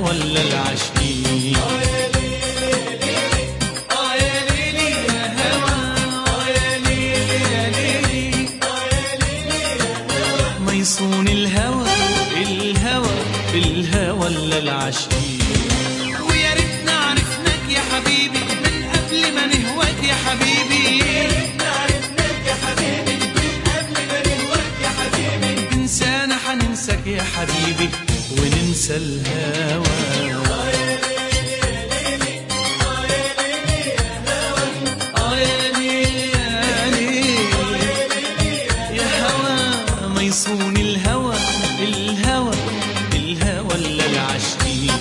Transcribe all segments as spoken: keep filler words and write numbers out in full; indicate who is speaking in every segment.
Speaker 1: ولا العاشقين. ميصون الهوى الهوى الهوى ولا العاشقين.
Speaker 2: ويا ريت نعرفناك يا حبيبي من قبل ما نهواك يا حبيبي. يا ريت نعرفناك يا حبيبي من قبل ما نهواك يا حبيبي.
Speaker 1: تنسانا حننساك يا حبيبي وننسى الهوى. ميصون الهوى الهوى الهوى ولا العاشقين.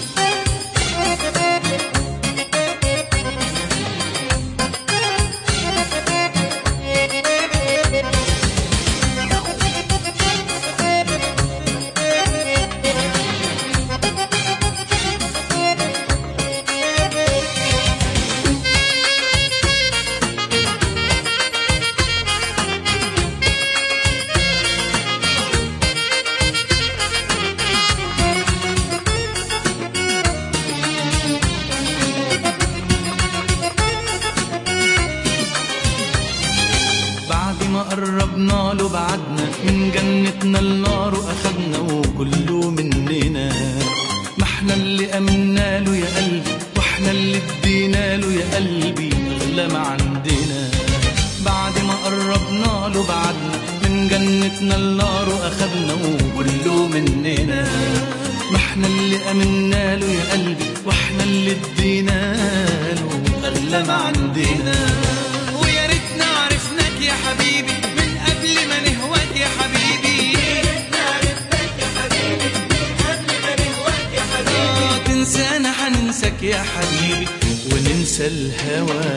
Speaker 1: ما قربنا له بعدنا من جنتنا النار واخدنا وكله مننا. ما احنا اللي امنا له يا قلبي واحنا اللي ادينا له يا قلبي اغلى ما عندنا. بعد ما قربنا له بعدنا من جنتنا النار واخدنا وكله مننا. ما احنا اللي امنا له يا قلبي واحنا اللي ادينا له اغلى ما عندنا.
Speaker 2: ويا ريتنا عرفناك يا حبيبي من قبل ما نهواك يا حبيبي. يا ريتنا عرفناك يا حبيبي من قبل ما نهواك يا حبيبي.
Speaker 1: آه تنسانا حننساك يا حبيبي وننسى الهوى.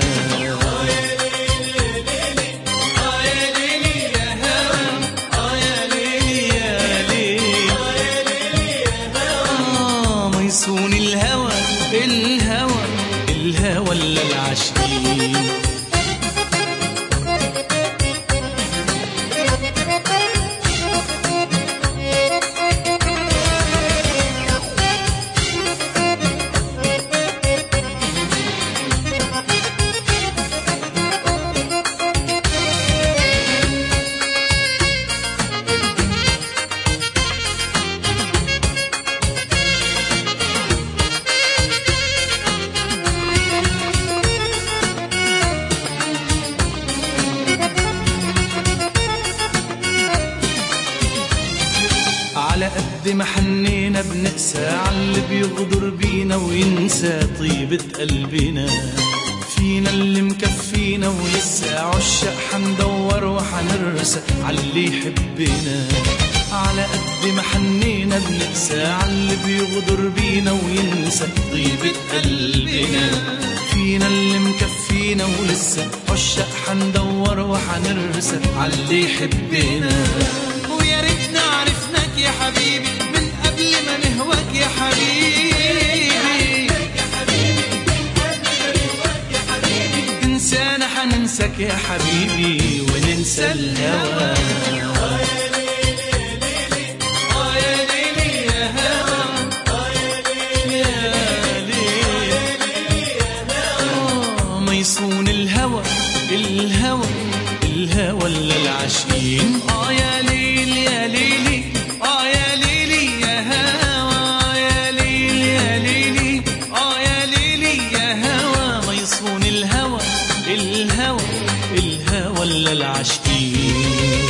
Speaker 1: ميصون الهوى الهوى الهوى ولا العاشقين. على قد ما حنينا بنقسى عاللي بيغدر بينا وينسى طيبة قلبنا. فينا اللي مكفينا ولسه عشاق حندور وحنرسى عاللي يحبنا. على قد ما حنينا بنقسى عاللي بيغدر بينا وينسى طيبة قلبنا. فينا اللي مكفينا ولسه عشاق حندور وحنرسى عاللي يحبنا.
Speaker 2: ويا ريتنا عرفناك يا حبيبي من قبل ما نهواك يا حبيبي.
Speaker 1: تنسانا حننساك يا حبيبي وننسى الهوى. ميصون الهوى الهوى الهوى ولا العاشقين. اه يا ليل يا ليلي اه يا ليلي يا هوى. يا ليل يا ليلي اه يا ليلي يا هوى. ميصون الهوى الهوى الهوى ولا العاشقين.